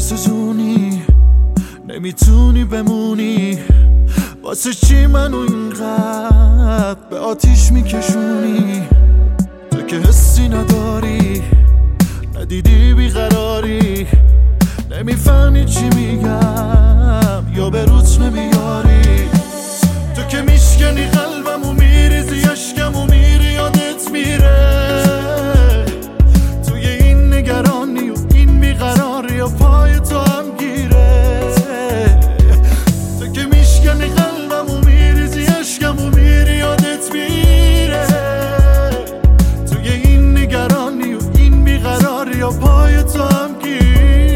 نمیسوزونی، نمیتونی بمونی، واسه چی منو اینقدر به آتیش میکشونی؟ تو که حسی نداری، ندیدی بیقراری، نمیفهمی چی میگم یا به روت نمیاری. تو که میشکنی قلبمو، میریزی اشکمو، میری یادت میره توی این نگرانی و این بیقراری و پای تو هم گیره. تو که میشکنی قلبمو، میریزی اشکمو، میری یادت میره توی این نگرانی و این بیقراری و پای تو هم گیره.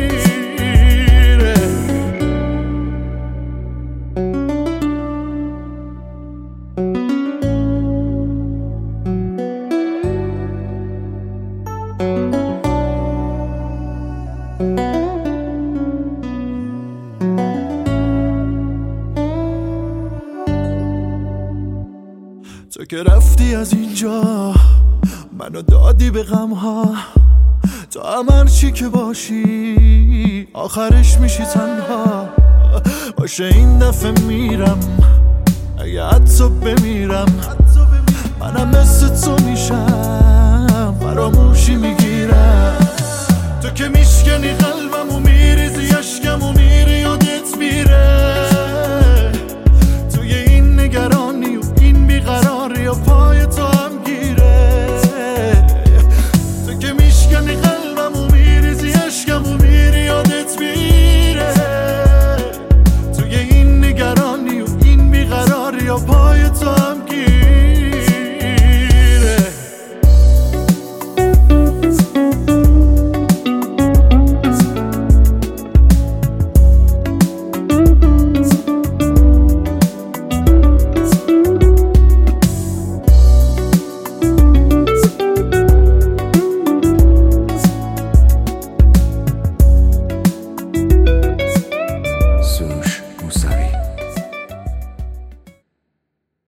تو که رفتی از اینجا، منو دادی به غمها، تو هم هرچی که باشی آخرش میشی تنها. باشه این دفعه میرم، اگه حتی بمیرم منم مثل تو میشم، فراموشی میگیرم. تو که میشکنی قلبمو، میریزی اشکمو،